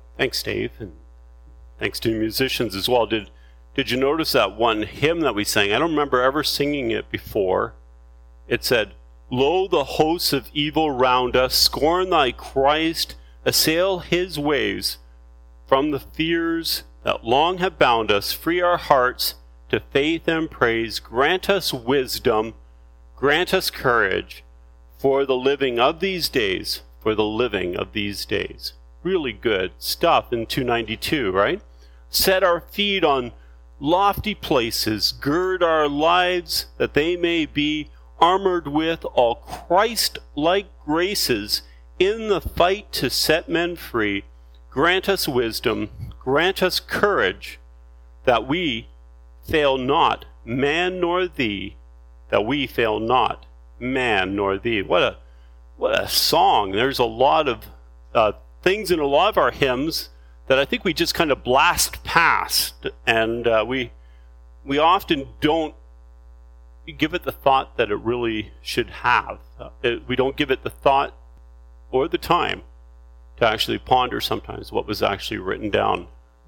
Thanks, Dave, and thanks to the musicians as well. Did you notice that one hymn that we sang? I don't remember ever singing it before. It said, "Lo, the hosts of evil round us, scorn thy Christ, assail his ways. From the fears that long have bound us, free our hearts to faith and praise. Grant us wisdom, grant us courage, for the living of these days, for the living of these days." Really good stuff in 292, right? Set our feet on lofty places, gird our lives that they may be armored with all Christ-like graces in the fight to set men free. Grant us wisdom, grant us courage, that we fail not man nor thee, that we fail not man nor thee. What a song. There's a lot of things in a lot of our hymns that I think we just kind of blast past, and we often don't give it the thought that it really should have. We don't give it the thought or the time to actually ponder sometimes what was actually written down.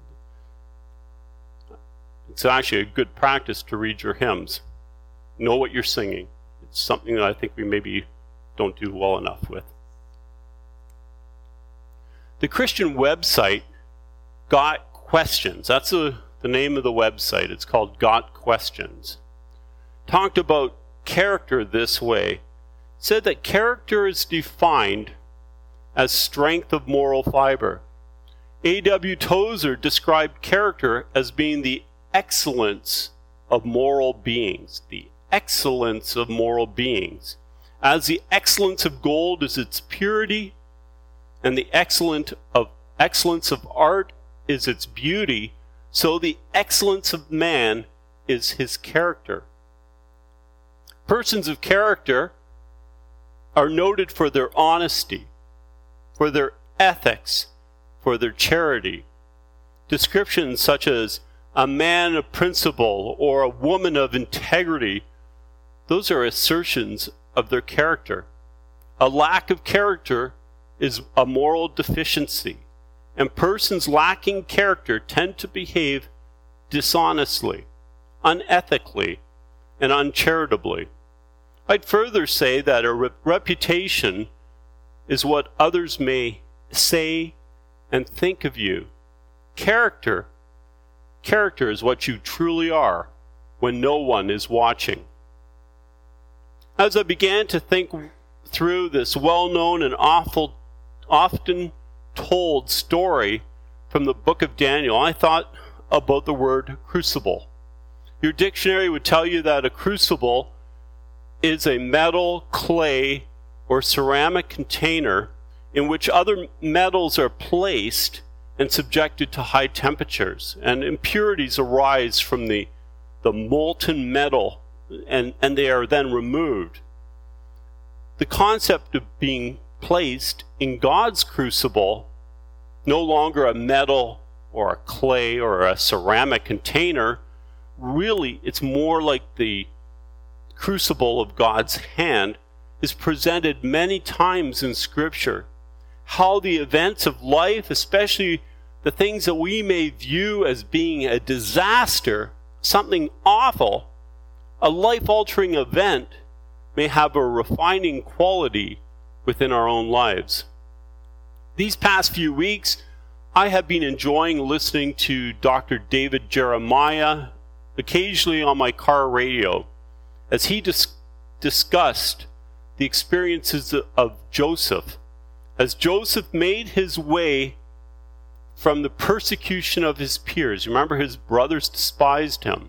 It's actually a good practice to read your hymns. Know what you're singing. It's something that I think we maybe don't do well enough with. The Christian website, Got Questions, that's the name of the website. It's called Got Questions. Talked about character this way. Said that character is defined as strength of moral fiber. A.W. Tozer described character as being the excellence of moral beings. The excellence of moral beings. As the excellence of gold is its purity, and the excellence of art is its beauty, so the excellence of man is his character. Persons of character are noted for their honesty, for their ethics, for their charity. Descriptions such as a man of principle or a woman of integrity, those are assertions of their character. A lack of character is a moral deficiency, and persons lacking character tend to behave dishonestly, unethically, and uncharitably. I'd further say that a reputation is what others may say and think of you. Character is what you truly are when no one is watching. As I began to think through this well-known and often told story from the book of Daniel, I thought about the word crucible. Your dictionary would tell you that a crucible is a metal, clay, or ceramic container in which other metals are placed and subjected to high temperatures, and impurities arise from the molten metal, and they are then removed. The concept of being placed in God's crucible, no longer a metal or a clay or a ceramic container, really it's more like the crucible of God's hand, is presented many times in Scripture. How the events of life, especially the things that we may view as being a disaster, something awful, a life-altering event, may have a refining quality within our own lives. These past few weeks, I have been enjoying listening to Dr. David Jeremiah, occasionally on my car radio, as he discussed the experiences of Joseph. As Joseph made his way from the persecution of his peers, remember his brothers despised him.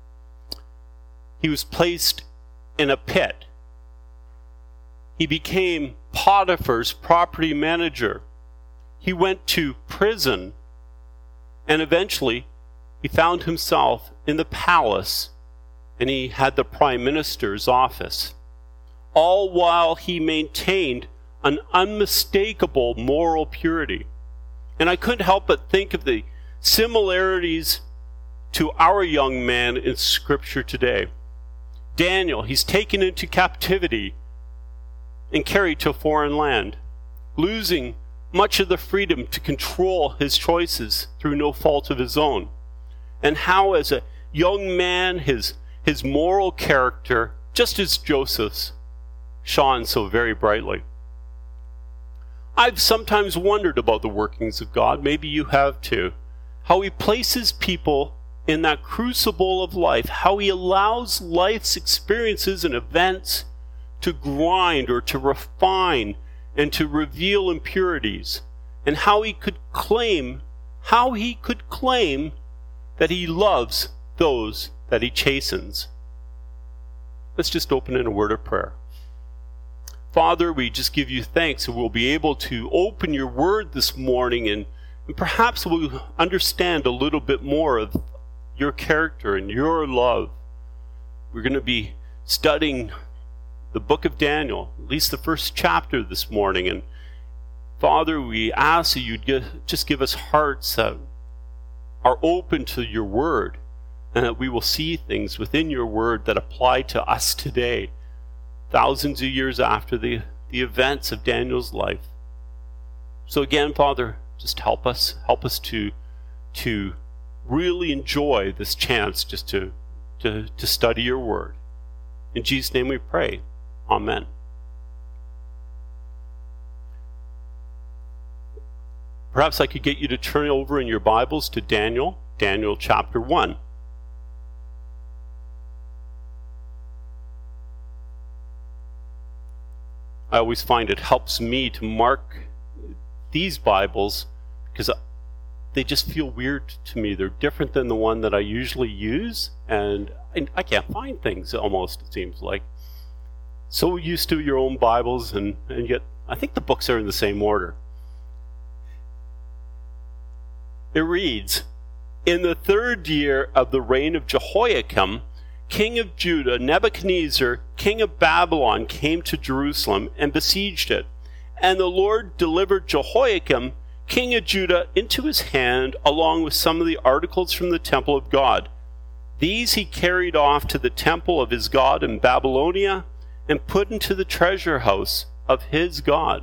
He was placed in a pit. He became Potiphar's property manager. He went to prison, and eventually he found himself in the palace, and he had the prime minister's office, all while he maintained an unmistakable moral purity. And I couldn't help but think of the similarities to our young man in Scripture today. Daniel, he's taken into captivity and carried to a foreign land, losing much of the freedom to control his choices through no fault of his own, and how as a young man his moral character, just as Joseph's, shone so very brightly. I've sometimes wondered about the workings of God, maybe you have too, how he places people in that crucible of life, how he allows life's experiences and events to grind or to refine and to reveal impurities, and how he could claim that he loves those that he chastens. Let's just open in a word of prayer. Father, we just give you thanks, and we'll be able to open your word this morning, and perhaps we'll understand a little bit more of your character and your love. We're going to be studying the book of Daniel, at least the first chapter this morning. And Father, we ask that you'd just give us hearts that are open to your word, and that we will see things within your word that apply to us today, thousands of years after the events of Daniel's life. So again, Father, just help us to really enjoy this chance just to study your word. In Jesus' name we pray. Amen. Perhaps I could get you to turn over in your Bibles to Daniel chapter 1. I always find it helps me to mark these Bibles because they just feel weird to me. They're different than the one that I usually use, and I can't find things almost, it seems like. So used to your own Bibles, and yet I think the books are in the same order. It reads, "In the 3rd year of the reign of Jehoiakim, king of Judah, Nebuchadnezzar, king of Babylon, came to Jerusalem and besieged it. And the Lord delivered Jehoiakim, king of Judah, into his hand, along with some of the articles from the temple of God. These he carried off to the temple of his God in Babylonia, and put into the treasure house of his God.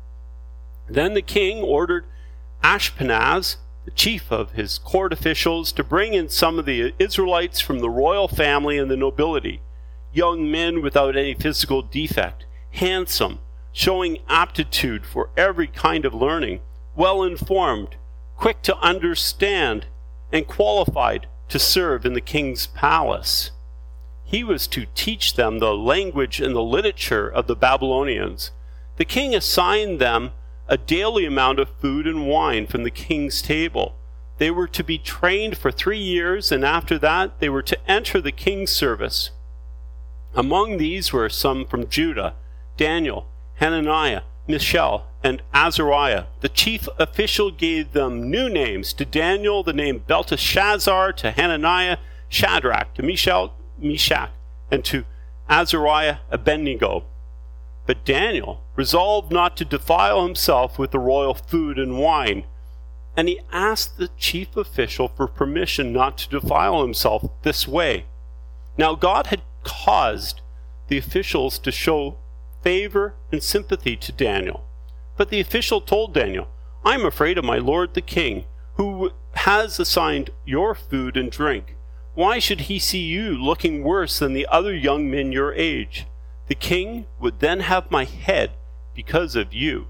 Then the king ordered Ashpenaz, the chief of his court officials, to bring in some of the Israelites from the royal family and the nobility, young men without any physical defect, handsome, showing aptitude for every kind of learning, well informed, quick to understand, and qualified to serve in the king's palace. He was to teach them the language and the literature of the Babylonians. The king assigned them a daily amount of food and wine from the king's table. They were to be trained for 3 years, and after that they were to enter the king's service. Among these were some from Judah: Daniel, Hananiah, Mishael, and Azariah. The chief official gave them new names: to Daniel the name Belteshazzar, to Hananiah Shadrach, to Mishael Meshach, and to Azariah Abednego. But Daniel resolved not to defile himself with the royal food and wine, and he asked the chief official for permission not to defile himself this way. Now God had caused the officials to show favor and sympathy to Daniel. But the official told Daniel, "I am afraid of my lord the king, who has assigned your food and drink. Why should he see you looking worse than the other young men your age? The king would then have my head because of you."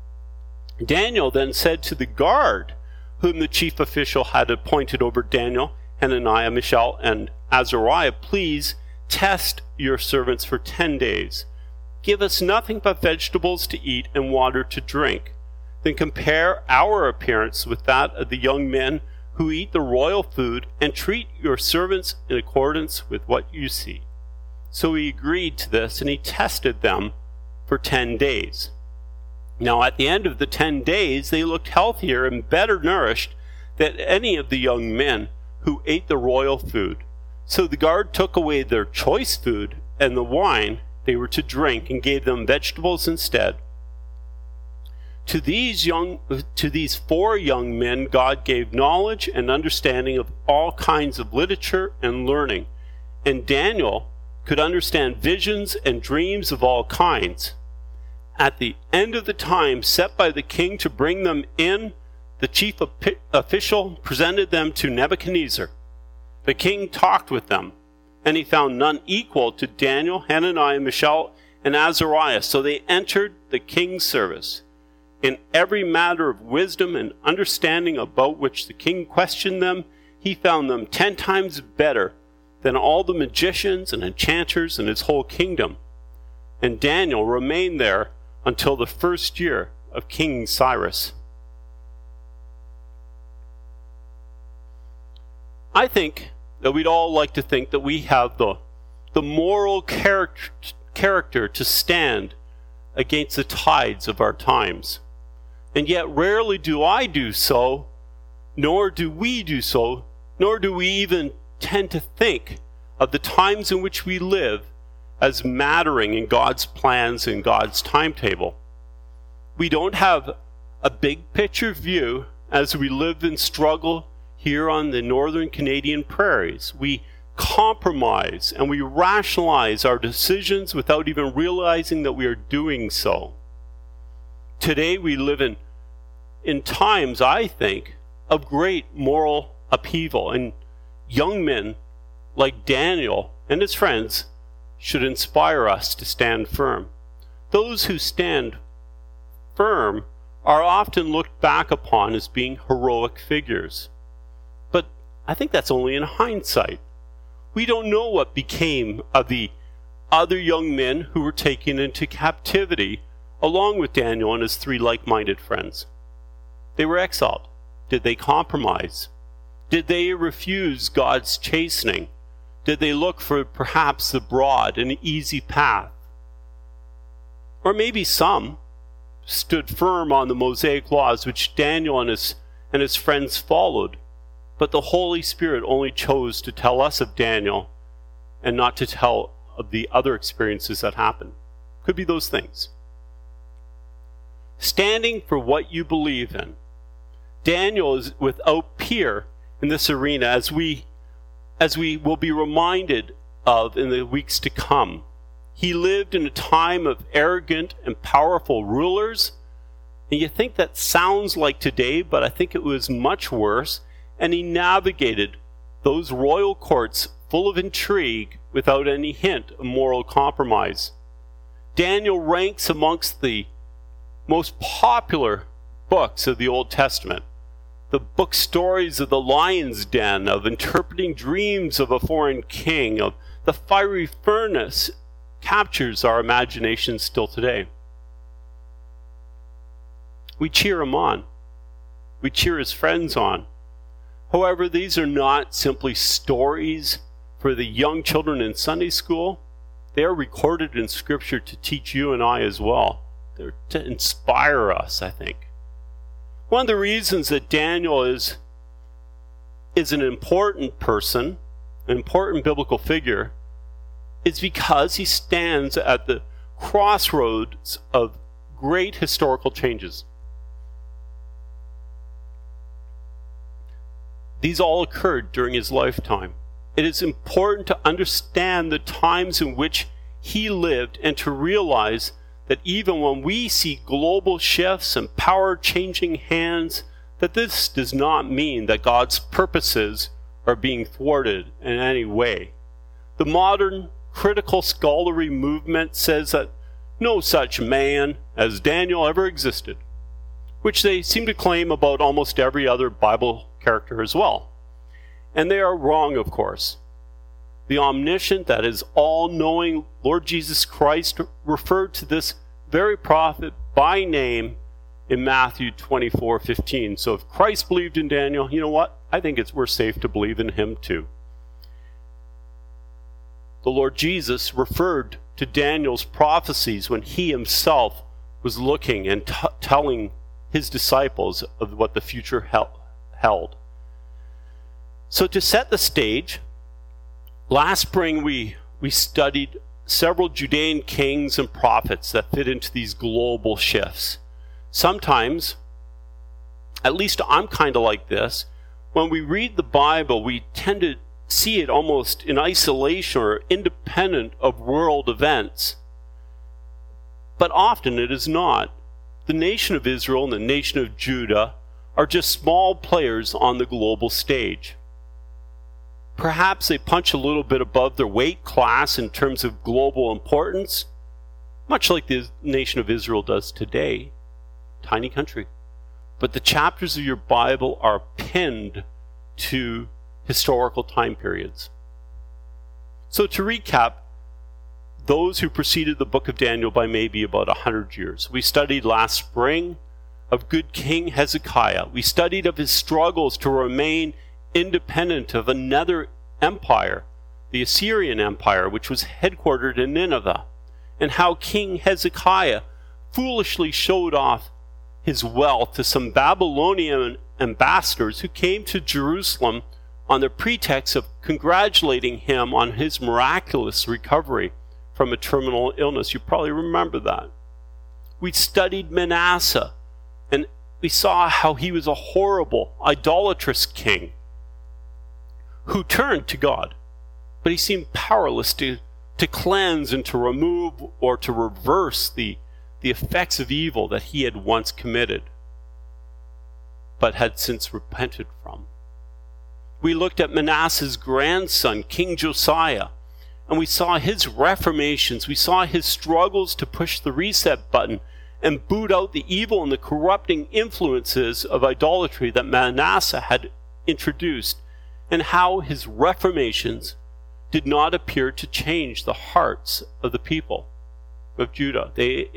Daniel then said to the guard, whom the chief official had appointed over Daniel, Hananiah, Mishael, and Azariah, "Please test your servants for 10 days. Give us nothing but vegetables to eat and water to drink. Then compare our appearance with that of the young men who eat the royal food, and treat your servants in accordance with what you see." So he agreed to this, and he tested them for 10 days. Now at the end of the 10 days, they looked healthier and better nourished than any of the young men who ate the royal food. So the guard took away their choice food and the wine they were to drink, and gave them vegetables instead. To these 4 young men God gave knowledge and understanding of all kinds of literature and learning, and Daniel could understand visions and dreams of all kinds. at the end of the time set by the king to bring them in, the chief official presented them to Nebuchadnezzar. The king talked with them, and he found none equal to Daniel, Hananiah, Mishael, and Azariah. So they entered the king's service. In every matter of wisdom and understanding about which the king questioned them, he found them 10 times better than all the magicians and enchanters in his whole kingdom. And Daniel remained there until the first year of King Cyrus. I think that we'd all like to think that we have the moral character to stand against the tides of our times. And yet rarely do I do so, nor do we do so, nor do we even tend to think of the times in which we live as mattering in God's plans and God's timetable. We don't have a big picture view as we live and struggle here on the northern Canadian prairies. We compromise and we rationalize our decisions without even realizing that we are doing so. Today we live in times, I think, of great moral upheaval, and young men like Daniel and his friends should inspire us to stand firm. Those who stand firm are often looked back upon as being heroic figures. But I think that's only in hindsight. We don't know what became of the other young men who were taken into captivity along with Daniel and his 3 like-minded friends. They were exiled. Did they compromise? Did they refuse God's chastening? Did they look for perhaps the broad and easy path? Or maybe some stood firm on the Mosaic laws which Daniel and his friends followed, but the Holy Spirit only chose to tell us of Daniel and not to tell of the other experiences that happened. Could be those things. Standing for what you believe in. Daniel is without peer in this arena, as we will be reminded of in the weeks to come. He lived in a time of arrogant and powerful rulers, and you think that sounds like today, but I think it was much worse, and he navigated those royal courts full of intrigue without any hint of moral compromise. Daniel ranks amongst the most popular books of the Old Testament. The book stories of the lion's den, of interpreting dreams of a foreign king, of the fiery furnace, captures our imagination still today. We cheer him on. We cheer his friends on. However, these are not simply stories for the young children in Sunday school. They are recorded in Scripture to teach you and I as well. They're to inspire us, I think. One of the reasons that Daniel is an important person, an important biblical figure, is because he stands at the crossroads of great historical changes. These all occurred during his lifetime. It is important to understand the times in which he lived and to realize that even when we see global shifts and power changing hands, that this does not mean that God's purposes are being thwarted in any way. The modern critical scholarly movement says that no such man as Daniel ever existed, which they seem to claim about almost every other Bible character as well. And they are wrong, of course. The omniscient, that is all-knowing Lord Jesus Christ referred to this very prophet by name in Matthew 24:15. So if Christ believed in Daniel, you know what? I think we're safe to believe in him too. The Lord Jesus referred to Daniel's prophecies when he himself was looking and telling his disciples of what the future held. So to set the stage, last spring we studied several Judean kings and prophets that fit into these global shifts. Sometimes, at least I'm kind of like this, when we read the Bible, we tend to see it almost in isolation or independent of world events. but often it is not. The nation of Israel and the nation of Judah are just small players on the global stage. Perhaps they punch a little bit above their weight class in terms of global importance, much like the nation of Israel does today. Tiny country. But the chapters of your Bible are pinned to historical time periods. So to recap, those who preceded the book of Daniel by maybe about 100 years. We studied last spring of good King Hezekiah. We studied of his struggles to remain independent of another empire, the Assyrian Empire, which was headquartered in Nineveh, and how King Hezekiah foolishly showed off his wealth to some Babylonian ambassadors who came to Jerusalem on the pretext of congratulating him on his miraculous recovery from a terminal illness. You probably remember that. We studied Manasseh, and we saw how he was a horrible, idolatrous king who turned to God, but he seemed powerless to cleanse and to remove or to reverse the effects of evil that he had once committed, but had since repented from. We looked at Manasseh's grandson, King Josiah, and we saw his reformations. We saw his struggles to push the reset button and boot out the evil and the corrupting influences of idolatry that Manasseh had introduced, and how his reformations did not appear to change the hearts of the people of Judah.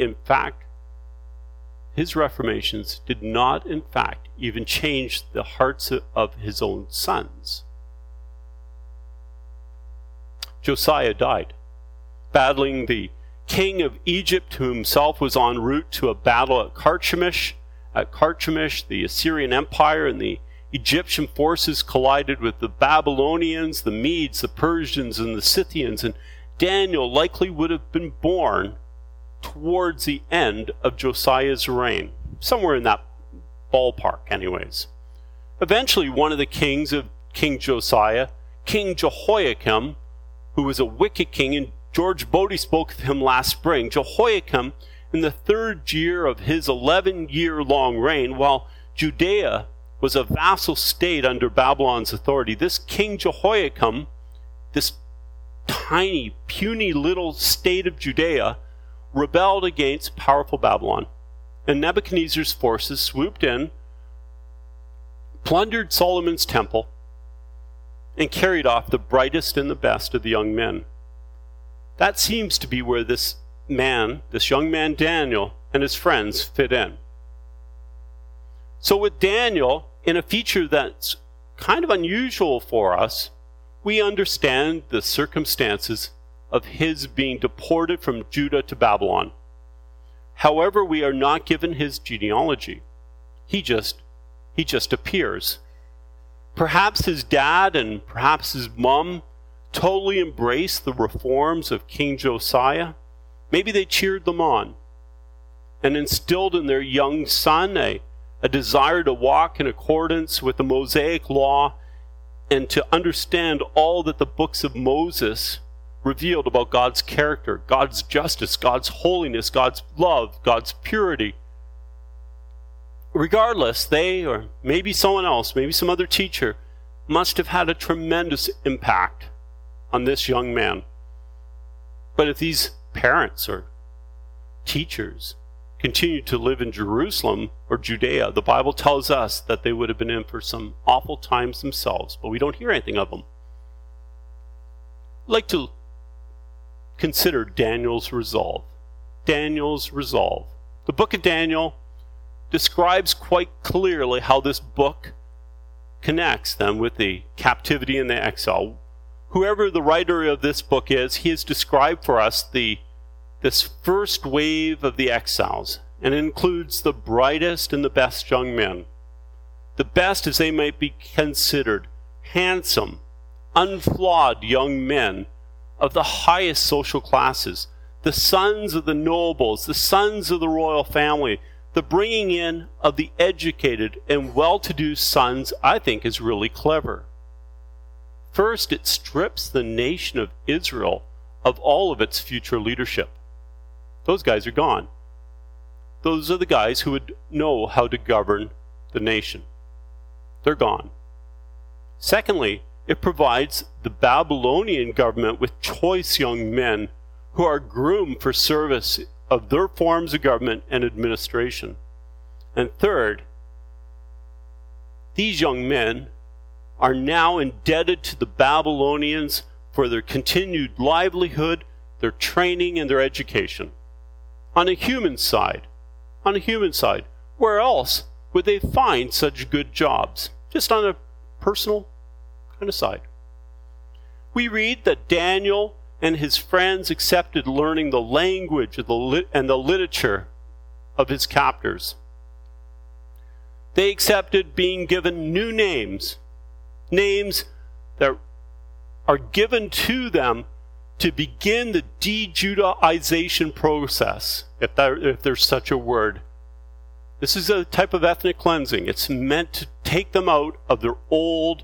His reformations did not, in fact, even change the hearts of his own sons. Josiah died, battling the king of Egypt, who himself was en route to a battle at Carchemish. At Carchemish, the Assyrian Empire and the Egyptian forces collided with the Babylonians, the Medes, the Persians, and the Scythians, and Daniel likely would have been born towards the end of Josiah's reign, somewhere in that ballpark anyways. Eventually, one of the kings of King Josiah, King Jehoiakim, who was a wicked king, and George Bodie spoke of him last spring. Jehoiakim, in the third year of his 11-year-long reign, while Judea was a vassal state under Babylon's authority, this King Jehoiakim, this tiny, puny little state of Judea, rebelled against powerful Babylon. And Nebuchadnezzar's forces swooped in, plundered Solomon's temple, and carried off the brightest and the best of the young men. That seems to be where this young man Daniel, and his friends fit in. So with Daniel, in a feature that's kind of unusual for us, we understand the circumstances of his being deported from Judah to Babylon. However, we are not given his genealogy. He just appears. Perhaps his dad and perhaps his mom totally embraced the reforms of King Josiah. Maybe they cheered them on and instilled in their young son a desire to walk in accordance with the Mosaic law and to understand all that the books of Moses revealed about God's character, God's justice, God's holiness, God's love, God's purity. Regardless, they, or maybe someone else, maybe some other teacher, must have had a tremendous impact on this young man. But if these parents or teachers continued to live in Jerusalem or Judea, the Bible tells us that they would have been in for some awful times themselves, but we don't hear anything of them. I'd like to consider Daniel's resolve. Daniel's resolve. The book of Daniel describes quite clearly how this book connects them with the captivity and the exile. Whoever the writer of this book is, he has described for us this first wave of the exiles, and it includes the brightest and the best young men. The best as they might be considered, handsome, unflawed young men of the highest social classes, the sons of the nobles, the sons of the royal family. The bringing in of the educated and well-to-do sons, I think, is really clever. First, it strips the nation of Israel of all of its future leadership. Those guys are gone. Those are the guys who would know how to govern the nation. They're gone. Secondly, it provides the Babylonian government with choice young men who are groomed for service of their forms of government and administration. And third, these young men are now indebted to the Babylonians for their continued livelihood, their training, and their education. On a human side, where else would they find such good jobs? Just on a personal kind of side. We read that Daniel and his friends accepted learning the language and the literature of his captors. They accepted being given new names that are given to them to begin the de-Judaization process, if there's such a word. This is a type of ethnic cleansing. It's meant to take them out of their old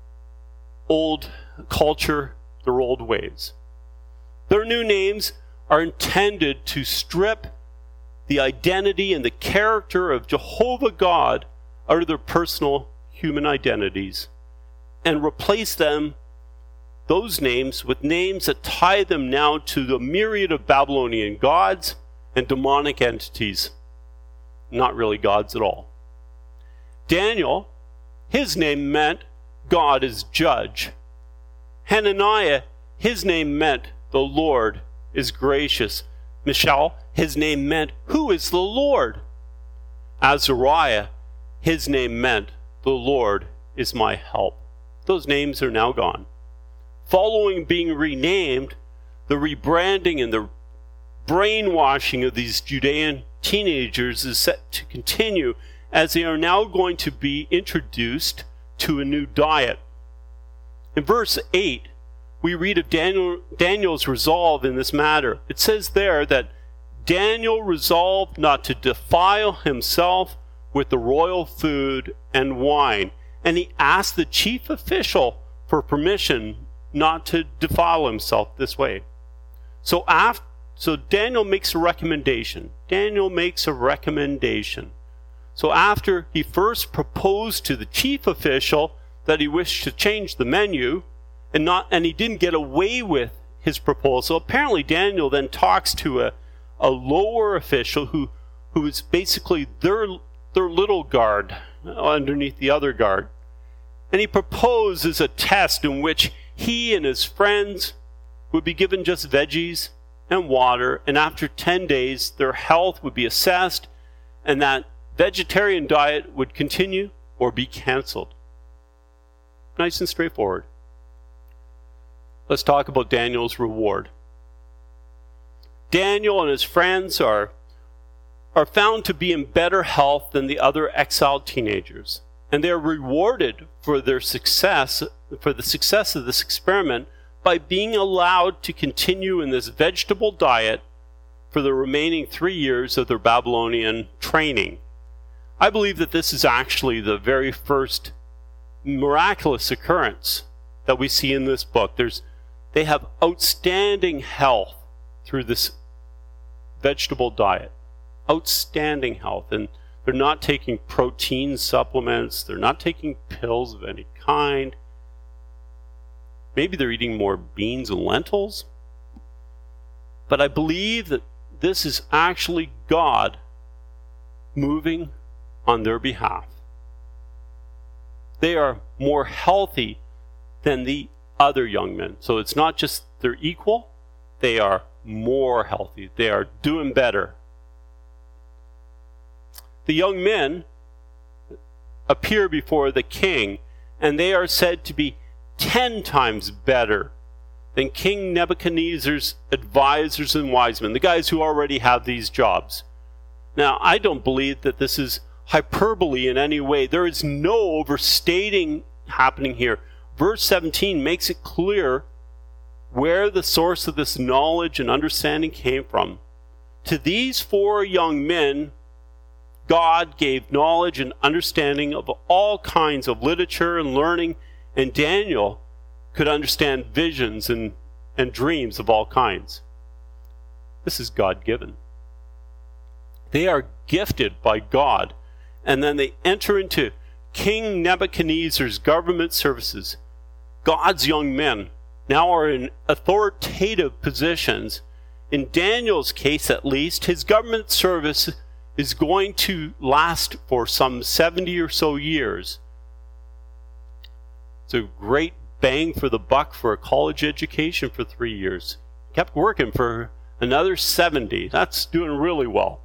culture, their old ways. Their new names are intended to strip the identity and the character of Jehovah God out of their personal human identities and replace those names with names that tie them now to the myriad of Babylonian gods and demonic entities. Not really gods at all. Daniel, his name meant God is judge. Hananiah, his name meant the Lord is gracious. Mishael, his name meant who is the Lord? Azariah, his name meant the Lord is my help. Those names are now gone. Following being renamed, the rebranding and the brainwashing of these Judean teenagers is set to continue as they are now going to be introduced to a new diet. In verse 8, we read of Daniel's resolve in this matter. It says there that Daniel resolved not to defile himself with the royal food and wine, and he asked the chief official for permission not to defile himself this way. So Daniel makes a recommendation. So after he first proposed to the chief official that he wished to change the menu, and he didn't get away with his proposal, apparently Daniel then talks to a lower official who is basically their little guard underneath the other guard. And he proposes a test in which he and his friends would be given just veggies and water, and after 10 days their health would be assessed and that vegetarian diet would continue or be canceled. Nice and straightforward. Let's talk about Daniel's reward. Daniel and his friends are found to be in better health than the other exiled teenagers, and they are rewarded for the success of this experiment by being allowed to continue in this vegetable diet for the remaining 3 years of their Babylonian training. I believe that this is actually the very first miraculous occurrence that we see in this book. They have outstanding health through this vegetable diet. Outstanding health. And they're not taking protein supplements. They're not taking pills of any kind. Maybe they're eating more beans and lentils. But I believe that this is actually God moving on their behalf. They are more healthy than the other young men. So it's not just they're equal, they are more healthy. They are doing better. The young men appear before the king, and they are said to be 10 times better than King Nebuchadnezzar's advisors and wise men, the guys who already have these jobs. Now, I don't believe that this is hyperbole in any way. There is no overstating happening here. Verse 17 makes it clear where the source of this knowledge and understanding came from. To these 4 young men, God gave knowledge and understanding of all kinds of literature and learning, and Daniel could understand visions and dreams of all kinds. This is God-given. They are gifted by God, and then they enter into King Nebuchadnezzar's government services. God's young men now are in authoritative positions. In Daniel's case, at least, his government service is going to last for some 70 or so years. It's a great bang for the buck for a college education for 3 years. Kept working for another 70. That's doing really well.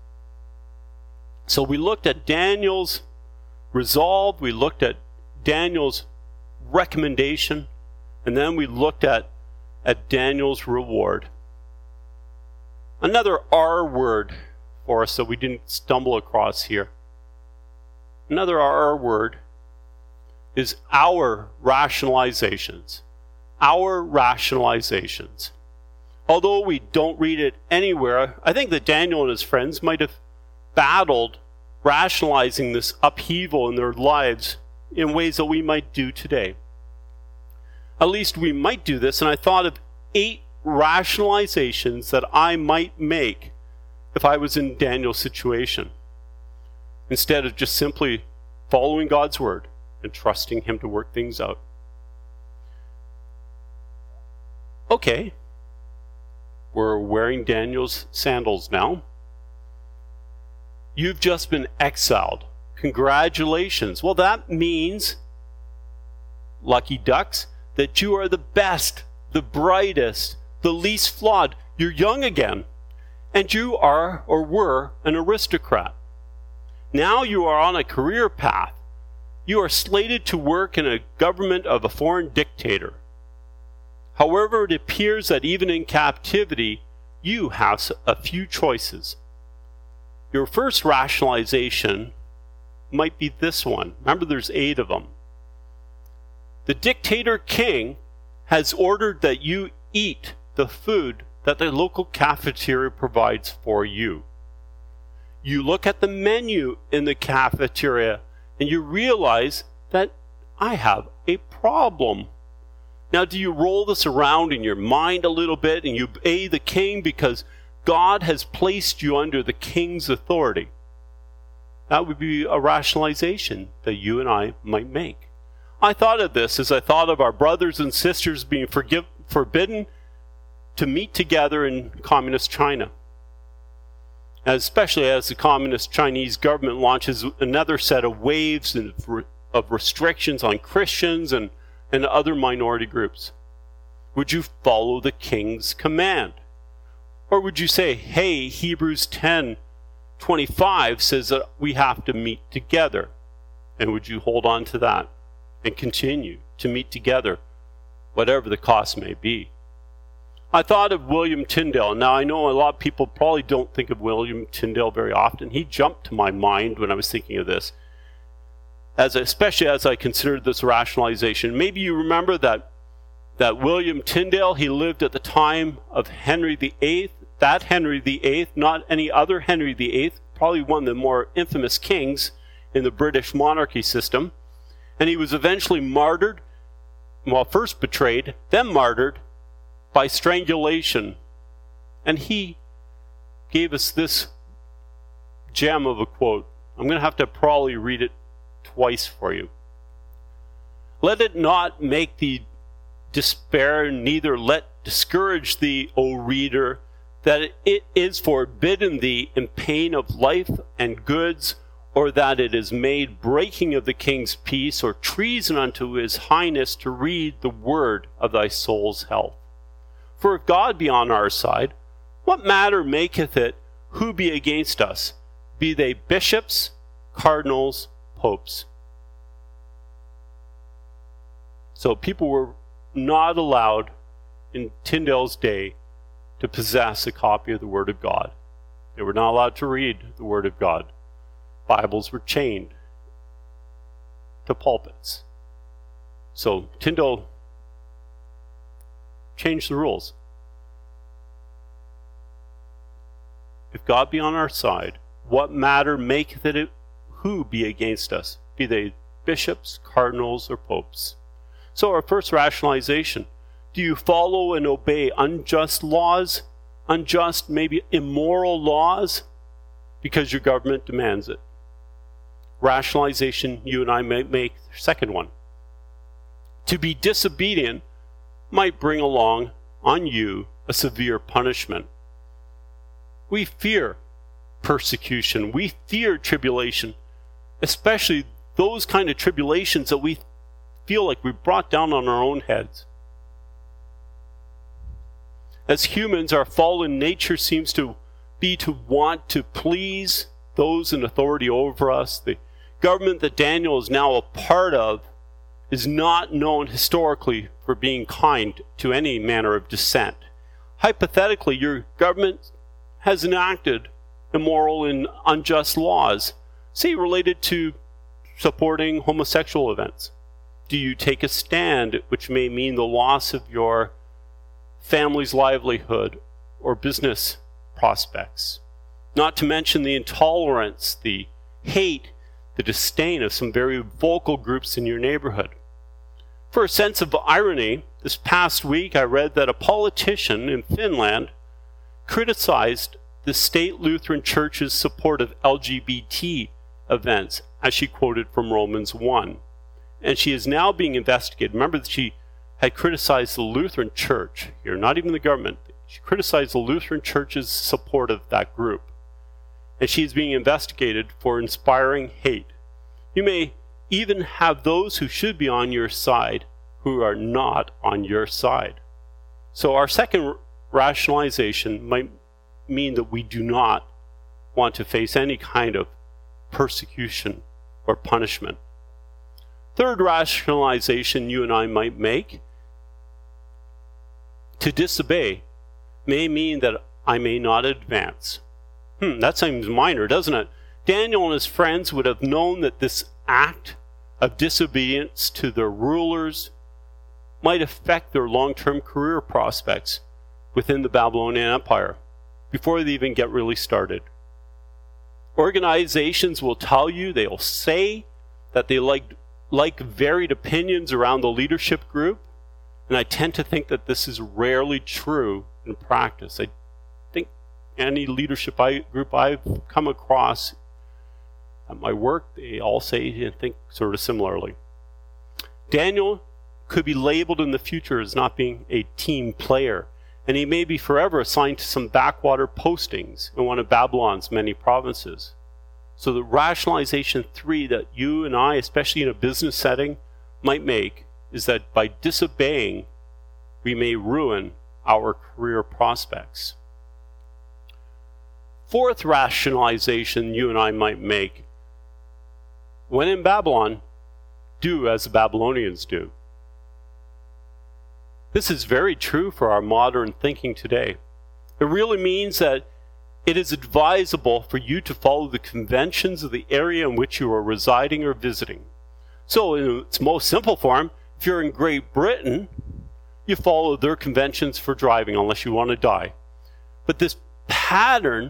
So we looked at Daniel's resolve, we looked at Daniel's recommendation, and then we looked at Daniel's reward. Another R word for us that we didn't stumble across here. Another R word is our rationalizations. Our rationalizations. Although we don't read it anywhere, I think that Daniel and his friends might have battled rationalizing this upheaval in their lives in ways that we might do today. At least we might do this, and I thought of 8 rationalizations that I might make if I was in Daniel's situation, instead of just simply following God's word and trusting him to work things out. Okay, we're wearing Daniel's sandals now. You've just been exiled. Congratulations. Well, that means, lucky ducks, that you are the best, the brightest, the least flawed. You're young again. And you are or were an aristocrat. Now you are on a career path. You are slated to work in a government of a foreign dictator. However, it appears that even in captivity, you have a few choices. Your first rationalization might be this one. Remember, there's 8 of them. The dictator king has ordered that you eat the food that the local cafeteria provides for you. You look at the menu in the cafeteria and you realize that I have a problem. Now, do you roll this around in your mind a little bit and you obey the king because God has placed you under the king's authority? That would be a rationalization that you and I might make. I thought of this as I thought of our brothers and sisters being forbidden to meet together in communist China. Especially as the communist Chinese government launches another set of waves of restrictions on Christians and other minority groups. Would you follow the king's command? Or would you say, hey, Hebrews 10:25 says that we have to meet together? And would you hold on to that and continue to meet together, whatever the cost may be? I thought of William Tyndale. Now, I know a lot of people probably don't think of William Tyndale very often. He jumped to my mind when I was thinking of this, especially as I considered this rationalization. Maybe you remember that William Tyndale, he lived at the time of Henry VIII. That Henry VIII, not any other Henry VIII, probably one of the more infamous kings in the British monarchy system. And he was eventually martyred, well, first betrayed, then martyred by strangulation. And he gave us this gem of a quote. I'm going to have to probably read it twice for you. Let it not make thee despair, neither let discourage thee, O reader, that it is forbidden thee in pain of life and goods, or that it is made breaking of the king's peace, or treason unto his highness to read the word of thy soul's health. For if God be on our side, what matter maketh it who be against us, be they bishops, cardinals, popes? So people were not allowed in Tyndale's day to possess a copy of the Word of God. They were not allowed to read the Word of God. Bibles were chained to pulpits. So Tyndale changed the rules. If God be on our side, what matter maketh it who be against us, be they bishops, cardinals, or popes? So our first rationalization, do you follow and obey unjust laws, unjust, maybe immoral laws? because your government demands it. Rationalization you and I might make, the second one. To be disobedient might bring along on you a severe punishment. We fear persecution. We fear tribulation, especially those kind of tribulations that we feel like we brought down on our own heads. As humans, our fallen nature seems to be to want to please those in authority over us. The government that Daniel is now a part of is not known historically for being kind to any manner of dissent. Hypothetically, your government has enacted immoral and unjust laws, say related to supporting homosexual events. Do you take a stand, which may mean the loss of your family's livelihood or business prospects? Not to mention the intolerance, the hate, the disdain of some very vocal groups in your neighborhood. For a sense of irony, this past week I read that a politician in Finland criticized the state Lutheran Church's support of LGBT events, as she quoted from Romans 1. And she is now being investigated. Remember that she had criticized the Lutheran Church here, not even the government. She criticized the Lutheran Church's support of that group. And she is being investigated for inspiring hate. You may even have those who should be on your side who are not on your side. So our second rationalization might mean that we do not want to face any kind of persecution or punishment. Third rationalization you and I might make: to disobey may mean that I may not advance. That seems minor, doesn't it? Daniel and his friends would have known that this act of disobedience to their rulers might affect their long-term career prospects within the Babylonian Empire before they even get really started. Organizations will tell you, they will say that they like varied opinions around the leadership group, and I tend to think that this is rarely true in practice. I think any leadership group I've come across at my work, they all say and think sort of similarly. Daniel could be labeled in the future as not being a team player, and he may be forever assigned to some backwater postings in one of Babylon's many provinces. So the rationalization 3 that you and I, especially in a business setting, might make is that by disobeying, we may ruin our career prospects. Fourth rationalization you and I might make: when in Babylon, do as the Babylonians do. This is very true for our modern thinking today. It really means that it is advisable for you to follow the conventions of the area in which you are residing or visiting. So in its most simple form, if you're in Great Britain, you follow their conventions for driving unless you want to die. But this pattern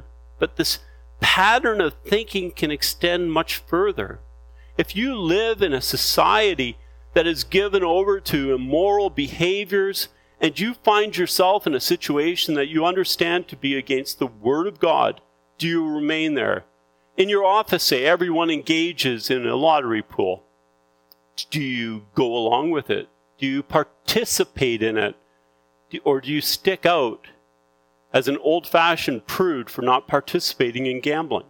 of thinking can extend much further. If you live in a society that is given over to immoral behaviors, and you find yourself in a situation that you understand to be against the Word of God, do you remain there? In your office, say everyone engages in a lottery pool. Do you go along with it? Do you participate in it? Or do you stick out as an old-fashioned prude for not participating in gambling?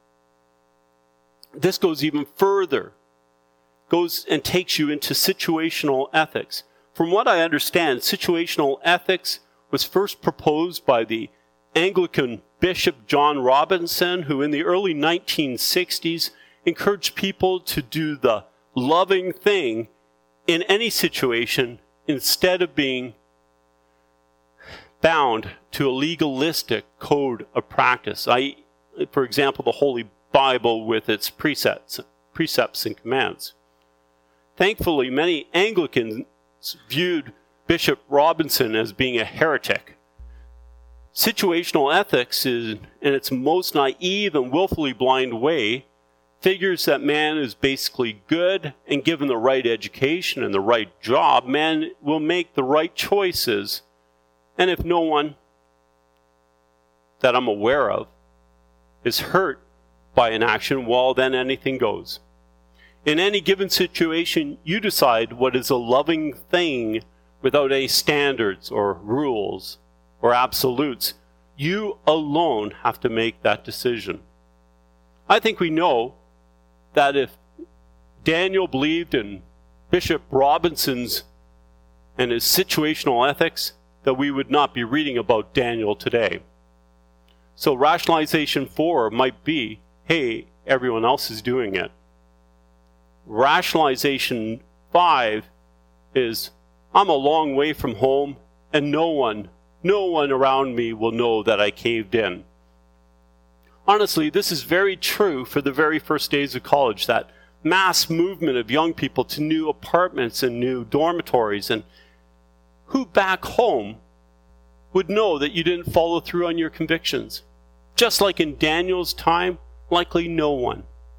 This goes even further. Goes and takes you into situational ethics. From what I understand, situational ethics was first proposed by the Anglican Bishop John Robinson, who in the early 1960s encouraged people to do the loving thing in any situation instead of being bound to a legalistic code of practice. For example, the Holy Bible with its precepts and commands. Thankfully, many Anglicans viewed Bishop Robinson as being a heretic. Situational ethics is, in its most naive and willfully blind way, figures that man is basically good, and given the right education and the right job, man will make the right choices. And if no one that I'm aware of is hurt by an action, well, then anything goes. In any given situation, you decide what is a loving thing without any standards or rules or absolutes. You alone have to make that decision. I think we know that if Daniel believed in Bishop Robinson's and his situational ethics, that we would not be reading about Daniel today. So rationalization 4 might be, hey, everyone else is doing it. Rationalization 5 is, I'm a long way from home and no one around me will know that I caved in. Honestly, this is very true for the very first days of college, that mass movement of young people to new apartments and new dormitories. And who back home would know that you didn't follow through on your convictions? Just like in Daniel's time, likely no one.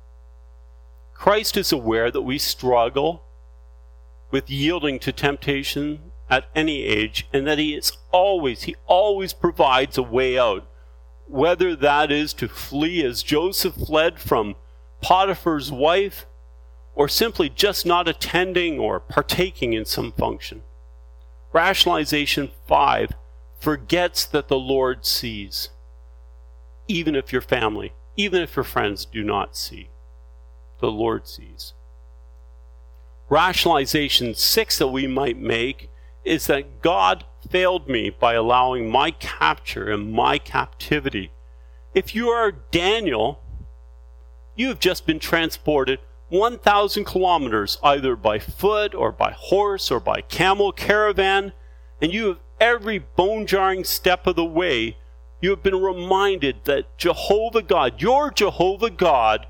Christ is aware that we struggle with yielding to temptation at any age, and that he always provides a way out, whether that is to flee as Joseph fled from Potiphar's wife, or simply just not attending or partaking in some function. Rationalization 5 forgets that the Lord sees, even if your family, even if your friends do not see. The Lord sees. Rationalization 6 that we might make is that God failed me by allowing my capture and my captivity. If you are Daniel, you have just been transported 1,000 kilometers either by foot or by horse or by camel caravan, and you have every bone-jarring step of the way, you have been reminded that Jehovah God, your Jehovah God,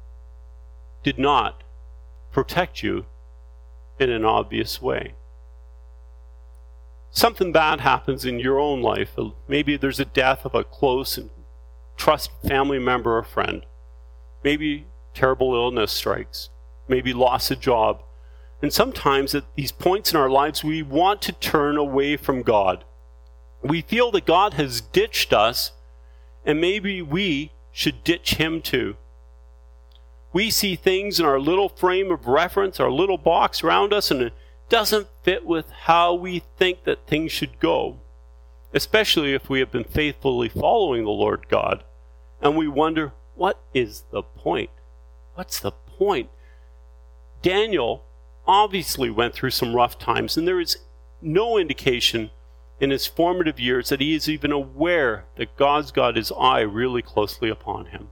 did not protect you in an obvious way. Something bad happens in your own life. Maybe there's a death of a close and trusted family member or friend. Maybe terrible illness strikes. Maybe loss of job. And sometimes at these points in our lives, we want to turn away from God. We feel that God has ditched us, and maybe we should ditch him too. We see things in our little frame of reference, our little box around us, and it doesn't fit with how we think that things should go, especially if we have been faithfully following the Lord God. And we wonder, what is the point? What's the point? Daniel obviously went through some rough times, and there is no indication in his formative years that he is even aware that God's got his eye really closely upon him.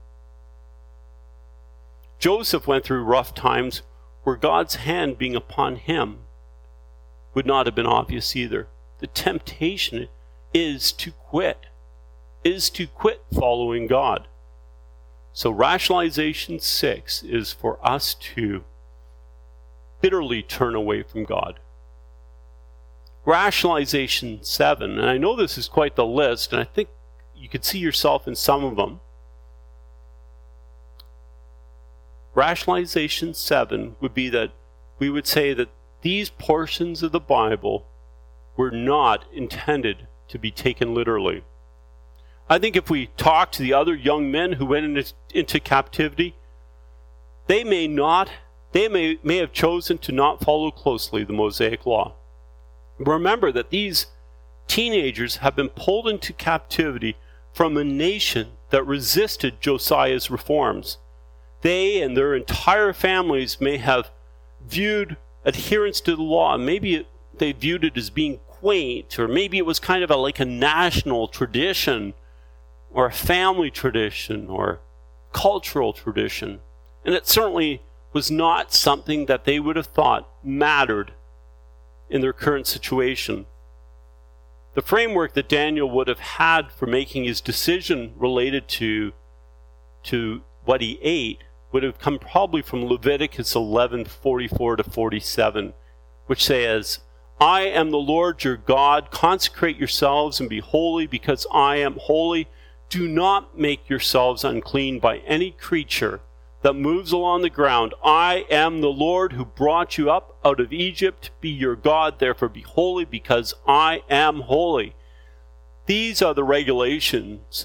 Joseph went through rough times where God's hand being upon him would not have been obvious either. The temptation is to quit following God. So rationalization 6 is for us to bitterly turn away from God. Rationalization 7, and I know this is quite the list, and I think you could see yourself in some of them. Rationalization 7 would be that we would say that these portions of the Bible were not intended to be taken literally. I think if we talk to the other young men who went into captivity, they may have chosen to not follow closely the Mosaic Law. Remember that these teenagers have been pulled into captivity from a nation that resisted Josiah's reforms. They and their entire families may have viewed adherence to the law. Maybe they viewed it as being quaint, or maybe it was kind of like a national tradition, or a family tradition, or cultural tradition. And it certainly was not something that they would have thought mattered in their current situation. The framework that Daniel would have had for making his decision related to what he ate would have come probably from Leviticus 11:44 to 47, which says, I am the Lord your God. Consecrate yourselves and be holy, because I am holy. Do not make yourselves unclean by any creature that moves along the ground. I am the Lord who brought you up out of Egypt. Be your God, therefore be holy, because I am holy. These are the regulations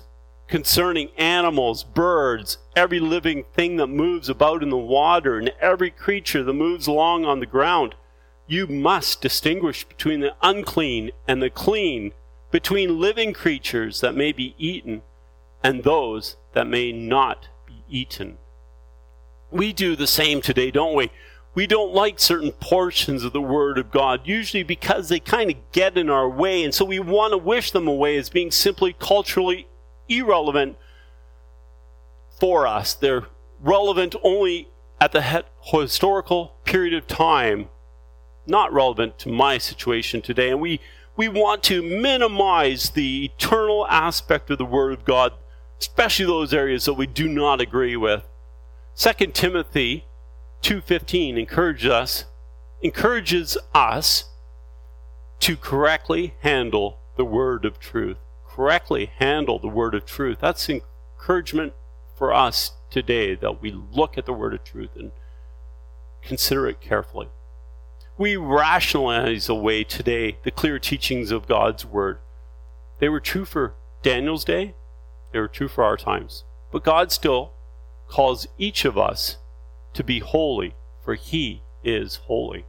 concerning animals, birds, every living thing that moves about in the water, and every creature that moves along on the ground. You must distinguish between the unclean and the clean, between living creatures that may be eaten and those that may not be eaten. We do the same today, don't we? We don't like certain portions of the Word of God, usually because they kind of get in our way, and so we want to wish them away as being simply culturally irrelevant for us. They're relevant only at the historical period of time, not relevant to my situation today. And we want to minimize the eternal aspect of the Word of God, especially those areas that we do not agree with. 2 Timothy 2:15 encourages us to correctly handle the word of truth. Correctly handle the word of truth. That's encouragement for us today, that we look at the word of truth and consider it carefully. We rationalize away today the clear teachings of God's word. They were true for Daniel's day. They were true for our times. But God still calls each of us to be holy, for he is holy.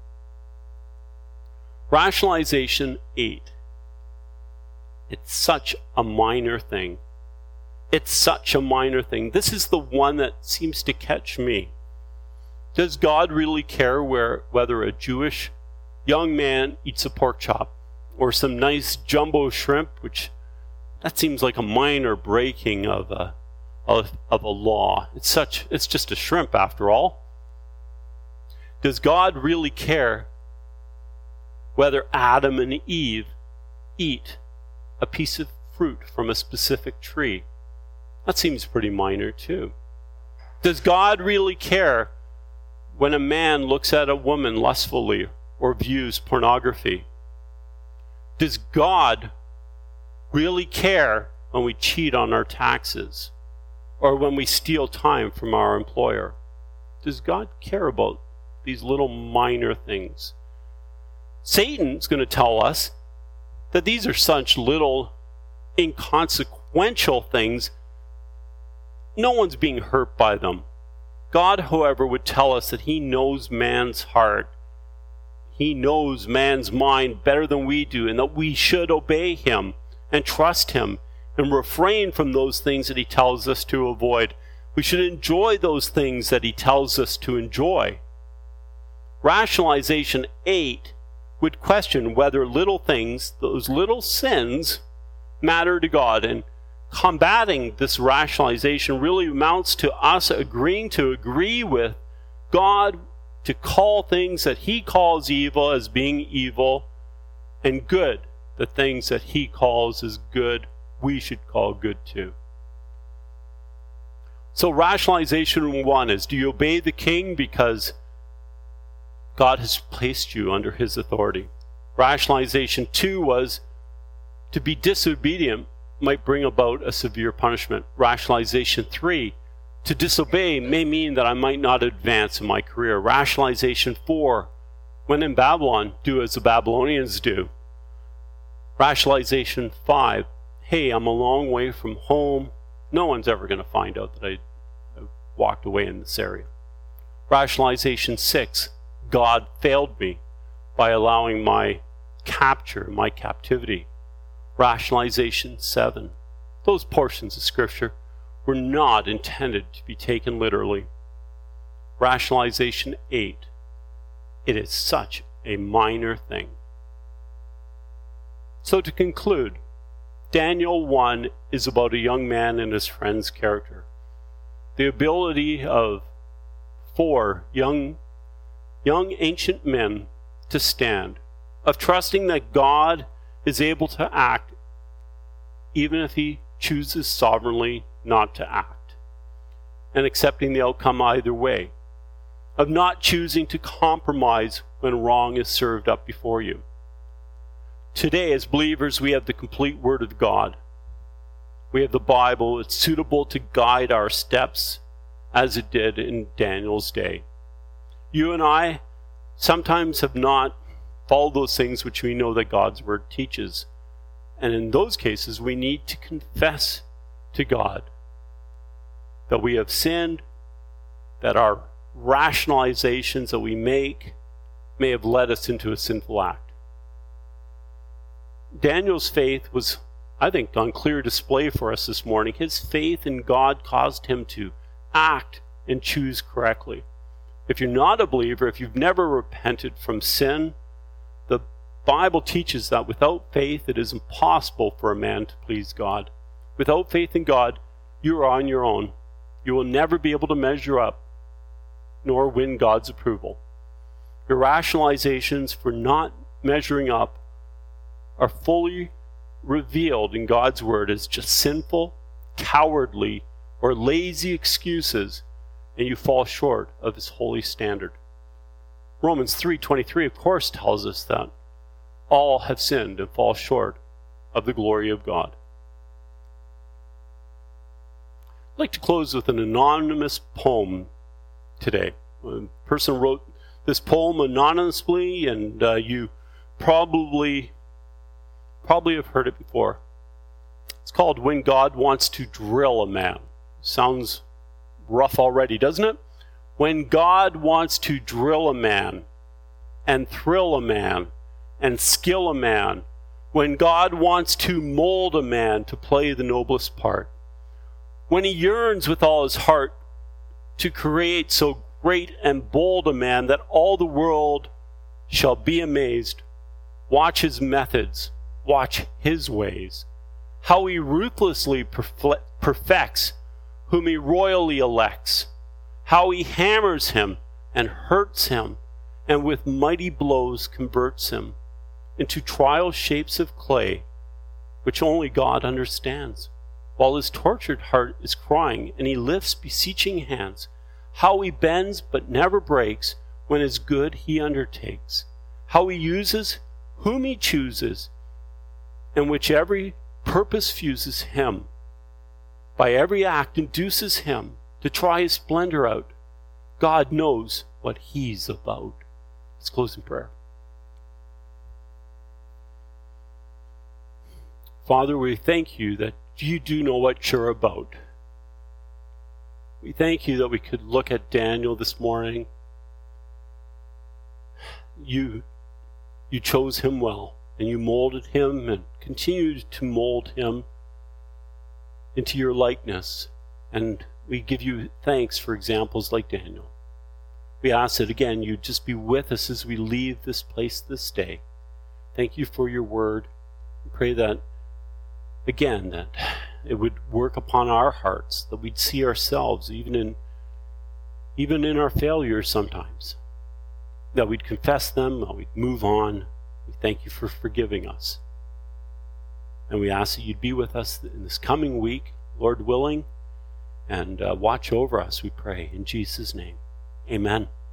Rationalization 8. It's such a minor thing. It's such a minor thing. This is the one that seems to catch me. Does God really care whether a Jewish young man eats a pork chop or some nice jumbo shrimp, which that seems like a minor breaking of a law. It's just a shrimp after all. Does God really care whether Adam and Eve eat a piece of fruit from a specific tree? That seems pretty minor too. Does God really care when a man looks at a woman lustfully or views pornography? Does God really care when we cheat on our taxes or when we steal time from our employer? Does God care about these little minor things? Satan's going to tell us that these are such little inconsequential things. No one's being hurt by them. God, however, would tell us that he knows man's heart. He knows man's mind better than we do, and that we should obey him and trust him and refrain from those things that he tells us to avoid. We should enjoy those things that he tells us to enjoy. Rationalization 8 would question whether little things, those little sins, matter to God. And combating this rationalization really amounts to us agreeing to agree with God to call things that he calls evil as being evil, and good, the things that he calls as good, we should call good too. So rationalization 1 is, do you obey the king because God has placed you under his authority? Rationalization 2 was, to be disobedient might bring about a severe punishment. Rationalization 3, to disobey may mean that I might not advance in my career. Rationalization 4, when in Babylon, do as the Babylonians do. Rationalization 5, hey, I'm a long way from home. No one's ever going to find out that I walked away in this area. Rationalization 6, God failed me by allowing my capture, my captivity. Rationalization 7, those portions of Scripture were not intended to be taken literally. Rationalization 8, it is such a minor thing. So to conclude, Daniel 1 is about a young man and his friend's character. The ability of 4 young ancient men to stand, of trusting that God is able to act even if he chooses sovereignly not to act, and accepting the outcome either way, of not choosing to compromise when wrong is served up before you. Today, as believers, we have the complete Word of God. We have the Bible. It's suitable to guide our steps as it did in Daniel's day. You and I sometimes have not followed those things which we know that God's Word teaches. And in those cases, we need to confess to God that we have sinned, that our rationalizations that we make may have led us into a sinful act. Daniel's faith was, I think, on clear display for us this morning. His faith in God caused him to act and choose correctly. If you're not a believer, if you've never repented from sin, the Bible teaches that without faith it is impossible for a man to please God. Without faith in God, you are on your own. You will never be able to measure up nor win God's approval. Your rationalizations for not measuring up are fully revealed in God's word as just sinful, cowardly, or lazy excuses, and you fall short of his holy standard. Romans 3:23, of course, tells us that all have sinned and fall short of the glory of God. I'd like to close with an anonymous poem today. A person wrote this poem anonymously, and you probably have heard it before. It's called When God Wants to Drill a Man. Sounds rough already, doesn't it? When God wants to drill a man and thrill a man and skill a man, when God wants to mold a man to play the noblest part, when he yearns with all his heart to create so great and bold a man that all the world shall be amazed, watch his methods, watch his ways, how he ruthlessly perfects whom he royally elects, how he hammers him and hurts him, and with mighty blows converts him into trial shapes of clay, which only God understands, while his tortured heart is crying, and he lifts beseeching hands, how he bends but never breaks when his good he undertakes, how he uses whom he chooses, and which every purpose fuses him, by every act induces him to try his splendor out. God knows what he's about. Let's close in prayer. Father, we thank you that you do know what you're about. We thank you that we could look at Daniel this morning. You chose him well, and you molded him and continued to mold him into your likeness. And we give you thanks for examples like Daniel. We ask that, again, you just be with us as we leave this place this day. Thank you for your word. We pray that, again, that it would work upon our hearts, that we'd see ourselves even in our failures sometimes, that we'd confess them, that we'd move on. We thank you for forgiving us. And we ask that you'd be with us in this coming week, Lord willing, and watch over us, we pray, in Jesus' name. Amen.